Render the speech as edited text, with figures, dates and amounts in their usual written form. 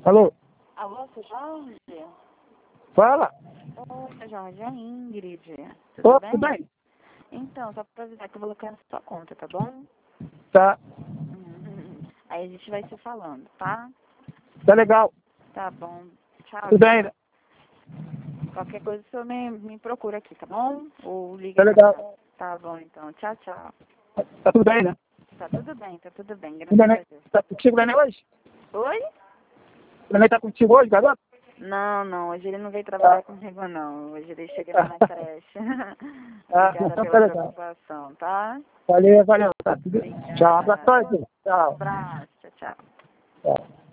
Alô? Alô, seu Jorge? Fala. Oi, seu Jorge, é a Ingrid. Ô, Tudo tudo bem? bem? Então, só pra avisar que eu vou colocar na sua conta, tá bom? Tá. Aí a gente vai se falando, tá? Tá legal. Tá bom. Tchau. Tudo bem? Qualquer coisa o senhor me procura aqui, tá bom? Ou liga Tá pra legal. cá. Tá bom, então. Tchau, tchau. Tá tudo bem, né? Tá tudo bem, tá tudo bem. O Graças neném a Deus. tá contigo, o neném, hoje? Oi? O neném tá contigo hoje, garoto? Não, hoje ele não veio trabalhar comigo, não. Hoje ele chega lá na creche. Obrigada Então tá pela legal. preocupação, tá? Valeu, valeu. Tá tudo. Obrigada. Tchau. Abraço, Um tchau. abraço. Tchau, tchau. Tchau.